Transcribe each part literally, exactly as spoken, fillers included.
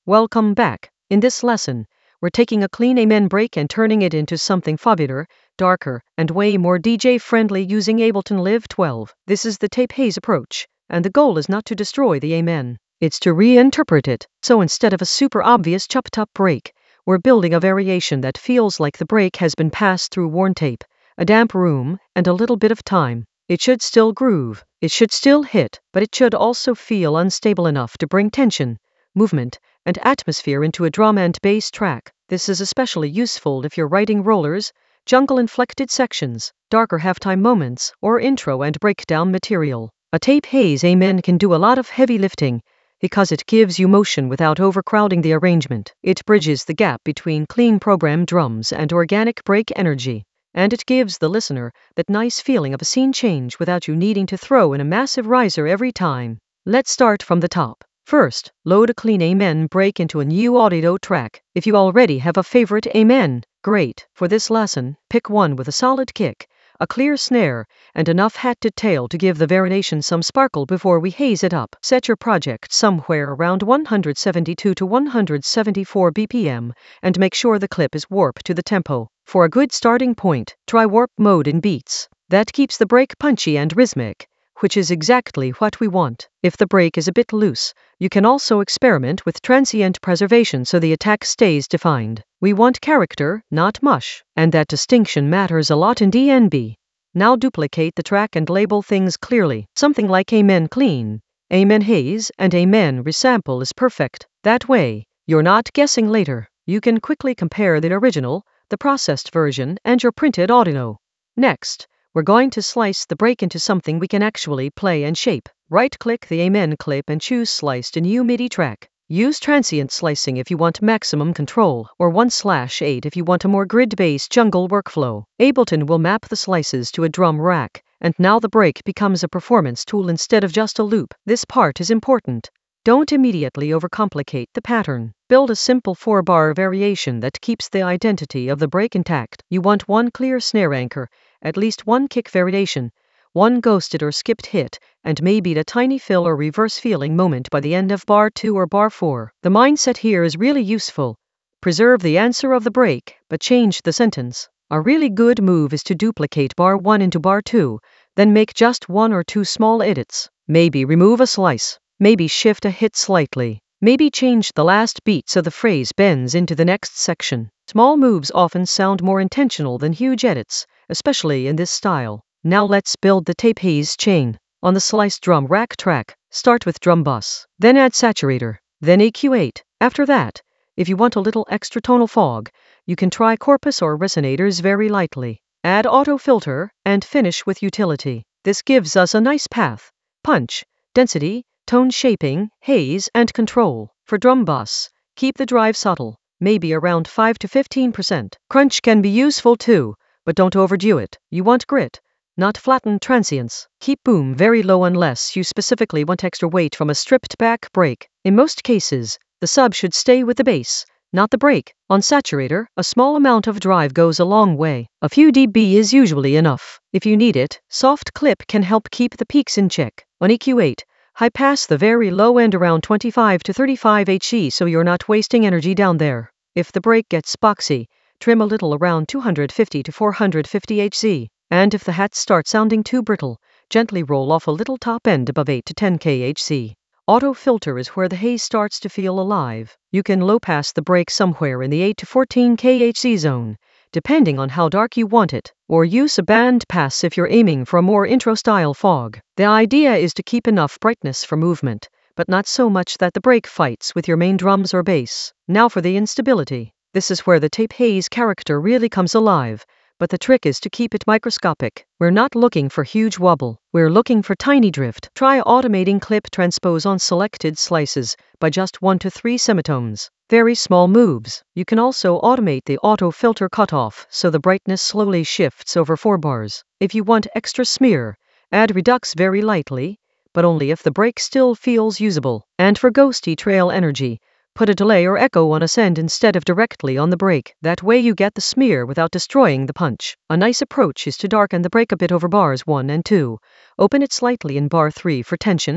Welcome back. In this lesson, we're taking a clean Amen break and turning it into something fabular, darker, and way more D J-friendly using Ableton Live twelve. This is the tape haze approach, and the goal is not to destroy the Amen. It's to reinterpret it. So instead of a super obvious chop-top break, we're building a variation that feels like the break has been passed through worn tape, a damp room, and a little bit of time. It should still groove, it should still hit, but it should also feel unstable enough to bring tension, movement, and atmosphere into a drum and bass track. This is especially useful if you're writing rollers, jungle-inflected sections, darker halftime moments, or intro and breakdown material. A tape haze Amen can do a lot of heavy lifting, because it gives you motion without overcrowding the arrangement. It bridges the gap between clean programmed drums and organic break energy. And it gives the listener that nice feeling of a scene change without you needing to throw in a massive riser every time. Let's start from the top. First, load a clean Amen break into a new audio track. If you already have a favorite Amen, great. For this lesson, pick one with a solid kick, a clear snare, and enough hat to tail to give the variation some sparkle before we haze it up. Set your project somewhere around one hundred seventy-two to one hundred seventy-four B P M and make sure the clip is warped to the tempo. For a good starting point, try warp mode in beats. That keeps the break punchy and rhythmic, which is exactly what we want. If the break is a bit loose, you can also experiment with transient preservation so the attack stays defined. We want character, not mush, and that distinction matters a lot in D N B. Now duplicate the track and label things clearly. Something like Amen clean, Amen haze, and Amen resample is perfect. That way, you're not guessing later. You can quickly compare the original, the processed version, and your printed audio. Next, we're going to slice the break into something we can actually play and shape. Right-click the Amen clip and choose Slice to New MIDI track. Use transient slicing if you want maximum control, or one slash eight if you want a more grid-based jungle workflow. Ableton will map the slices to a drum rack, and now the break becomes a performance tool instead of just a loop. This part is important. Don't immediately overcomplicate the pattern. Build a simple four-bar variation that keeps the identity of the break intact. You want one clear snare anchor, at least one kick variation, one ghosted or skipped hit, and maybe a tiny fill or reverse feeling moment by the end of bar two or bar four. The mindset here is really useful. Preserve the answer of the break, but change the sentence. A really good move is to duplicate bar one into bar two, then make just one or two small edits. Maybe remove a slice. Maybe shift a hit slightly. Maybe change the last beat so the phrase bends into the next section. Small moves often sound more intentional than huge edits, especially in this style. Now let's build the tape haze chain. On the sliced drum rack track, start with drum bus, then add saturator, then E Q eight. After that, if you want a little extra tonal fog, you can try corpus or resonators very lightly. Add auto filter, and finish with utility. This gives us a nice path, punch, density, tone shaping, haze, and control. For drum bus, keep the drive subtle, maybe around five to fifteen percent. Crunch can be useful too, but don't overdo it. You want grit, not flattened transients. Keep boom very low unless you specifically want extra weight from a stripped back break. In most cases, the sub should stay with the bass, not the break. On saturator, a small amount of drive goes a long way. A few dB is usually enough. If you need it, soft clip can help keep the peaks in check. On E Q eight, high pass the very low end around twenty-five to thirty-five hertz so you're not wasting energy down there. If the break gets boxy, trim a little around two hundred fifty to four hundred fifty hertz. And if the hats start sounding too brittle, gently roll off a little top end above eight to ten kilohertz. Auto filter is where the haze starts to feel alive. You can low pass the break somewhere in the eight to fourteen kilohertz zone, depending on how dark you want it, or use a band pass if you're aiming for a more intro-style fog. The idea is to keep enough brightness for movement, but not so much that the break fights with your main drums or bass. Now for the instability. This is where the tape haze character really comes alive, but the trick is to keep it microscopic. We're not looking for huge wobble, we're looking for tiny drift. Try automating clip transpose on selected slices by just one to three semitones. Very small moves. You can also automate the auto filter cutoff so the brightness slowly shifts over four bars. If you want extra smear, add redux very lightly, but only if the break still feels usable. And for ghosty trail energy, put a delay or echo on ascend instead of directly on the break. That way you get the smear without destroying the punch. A nice approach is to darken the break a bit over bars one and two. Open it slightly in bar three for tension,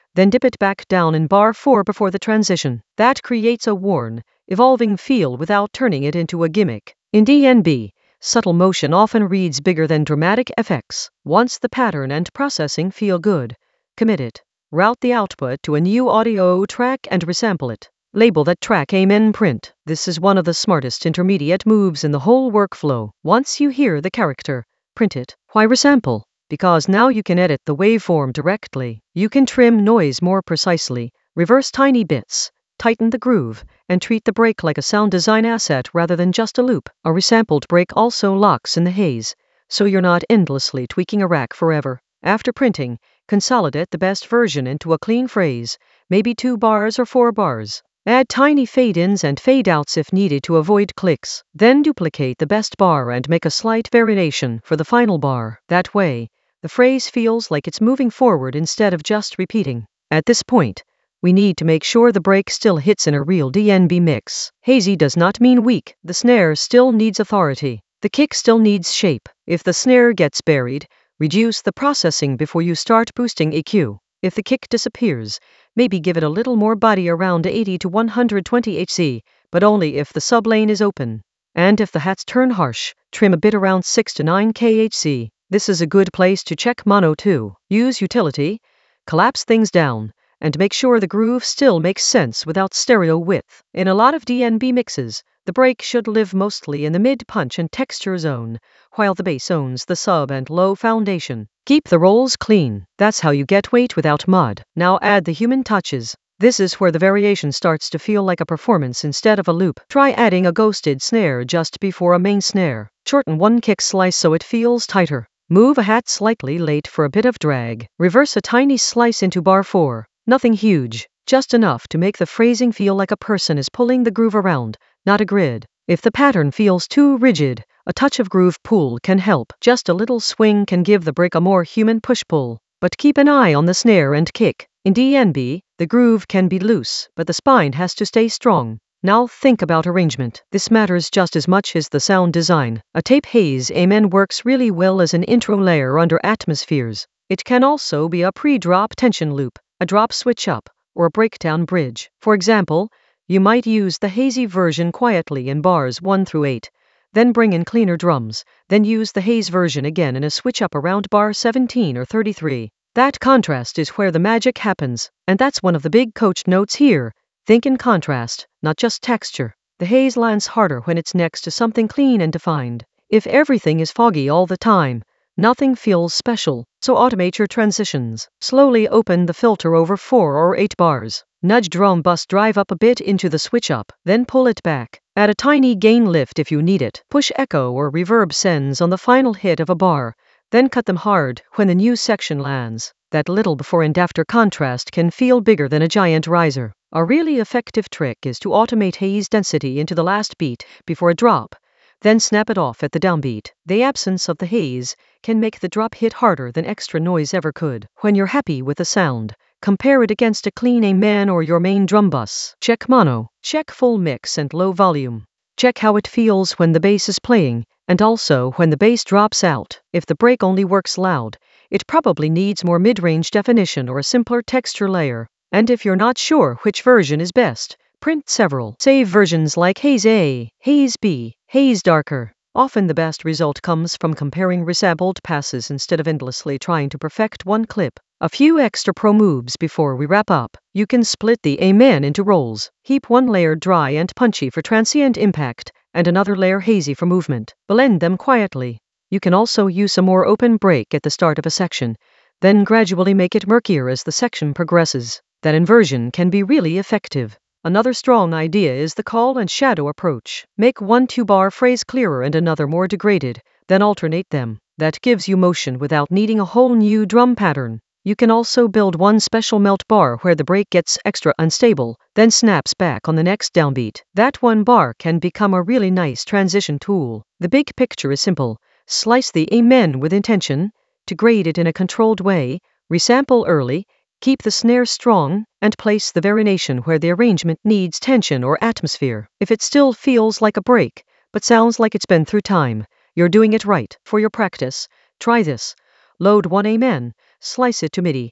then dip it back down in bar four before the transition. That creates a worn, evolving feel without turning it into a gimmick. In D N B, subtle motion often reads bigger than dramatic effects. Once the pattern and processing feel good, commit it. Route the output to a new audio track and resample it. Label that track Amen Print. This is one of the smartest intermediate moves in the whole workflow. Once you hear the character, print it. Why resample? Because now you can edit the waveform directly. You can trim noise more precisely, reverse tiny bits, tighten the groove, and treat the break like a sound design asset rather than just a loop. A resampled break also locks in the haze, so you're not endlessly tweaking a rack forever. After printing, consolidate the best version into a clean phrase, maybe two bars or four bars. Add tiny fade-ins and fade-outs if needed to avoid clicks. Then duplicate the best bar and make a slight variation for the final bar. That way, the phrase feels like it's moving forward instead of just repeating. At this point, we need to make sure the break still hits in a real D N B mix. Hazy does not mean weak. The snare still needs authority. The kick still needs shape. If the snare gets buried, reduce the processing before you start boosting E Q. If the kick disappears, maybe give it a little more body around eighty to one hundred twenty hertz, but only if the sublane is open. And if the hats turn harsh, trim a bit around six to nine kilohertz. This is a good place to check mono too. Use utility, collapse things down, and make sure the groove still makes sense without stereo width. In a lot of D N B mixes, the break should live mostly in the mid-punch and texture zone, while the bass owns the sub and low foundation. Keep the rolls clean. That's how you get weight without mud. Now add the human touches. This is where the variation starts to feel like a performance instead of a loop. Try adding a ghosted snare just before a main snare. Shorten one kick slice so it feels tighter. Move a hat slightly late for a bit of drag. Reverse a tiny slice into bar four. Nothing huge, just enough to make the phrasing feel like a person is pulling the groove around, not a grid. If the pattern feels too rigid, a touch of groove pull can help. Just a little swing can give the break a more human push-pull. But keep an eye on the snare and kick. In D N B, the groove can be loose, but the spine has to stay strong. Now think about arrangement. This matters just as much as the sound design. A tape haze Amen works really well as an intro layer under atmospheres. It can also be a pre-drop tension loop, a drop switch up, or a breakdown bridge. For example, you might use the hazy version quietly in bars one through eight, then bring in cleaner drums, then use the haze version again in a switch up around bar seventeen or thirty-three. That contrast is where the magic happens, and that's one of the big coach notes here. Think in contrast, not just texture. The haze lands harder when it's next to something clean and defined. If everything is foggy all the time, nothing feels special, so automate your transitions. Slowly open the filter over four or eight bars. Nudge drum bus drive up a bit into the switch up, then pull it back. Add a tiny gain lift if you need it. Push echo or reverb sends on the final hit of a bar, then cut them hard when the new section lands. That little before and after contrast can feel bigger than a giant riser. A really effective trick is to automate haze density into the last beat before a drop, then snap it off at the downbeat. The absence of the haze can make the drop hit harder than extra noise ever could. When you're happy with the sound, compare it against a clean Amen or your main drum bus. Check mono. Check full mix and low volume. Check how it feels when the bass is playing, and also when the bass drops out. If the break only works loud, it probably needs more mid-range definition or a simpler texture layer. And if you're not sure which version is best, print several. Save versions like Haze A, Haze B, Haze Darker. Often the best result comes from comparing resampled passes instead of endlessly trying to perfect one clip. A few extra pro moves before we wrap up. You can split the Amen into rolls. Heap one layer dry and punchy for transient impact, and another layer hazy for movement. Blend them quietly. You can also use a more open break at the start of a section, then gradually make it murkier as the section progresses. That inversion can be really effective. Another strong idea is the call and shadow approach. Make one two-bar phrase clearer and another more degraded, then alternate them. That gives you motion without needing a whole new drum pattern. You can also build one special melt bar where the break gets extra unstable, then snaps back on the next downbeat. That one bar can become a really nice transition tool. The big picture is simple. Slice the Amen with intention, degrade it in a controlled way, resample early, keep the snare strong, and place the variation where the arrangement needs tension or atmosphere. If it still feels like a break, but sounds like it's been through time, you're doing it right. For your practice, try this. Load one Amen, slice it to MIDI,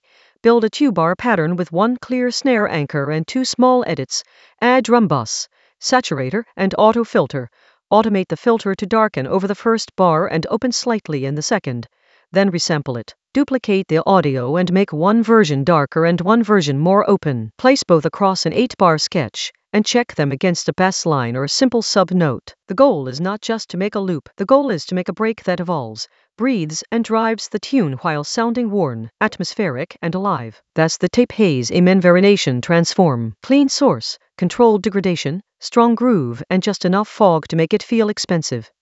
Build a two-bar pattern with one clear snare anchor and two small edits. Add drum bus, saturator, and auto filter. Automate the filter to darken over the first bar and open slightly in the second. Then resample it. Duplicate the audio and make one version darker and one version more open. Place both across an eight-bar sketch and check them against a bass line or a simple sub-note. The goal is not just to make a loop. The goal is to make a break that evolves, breathes, and drives the tune while sounding worn, atmospheric, and alive. That's the Tape Haze Amen Variation Transform. Clean source, controlled degradation, strong groove, and just enough fog to make it feel expensive.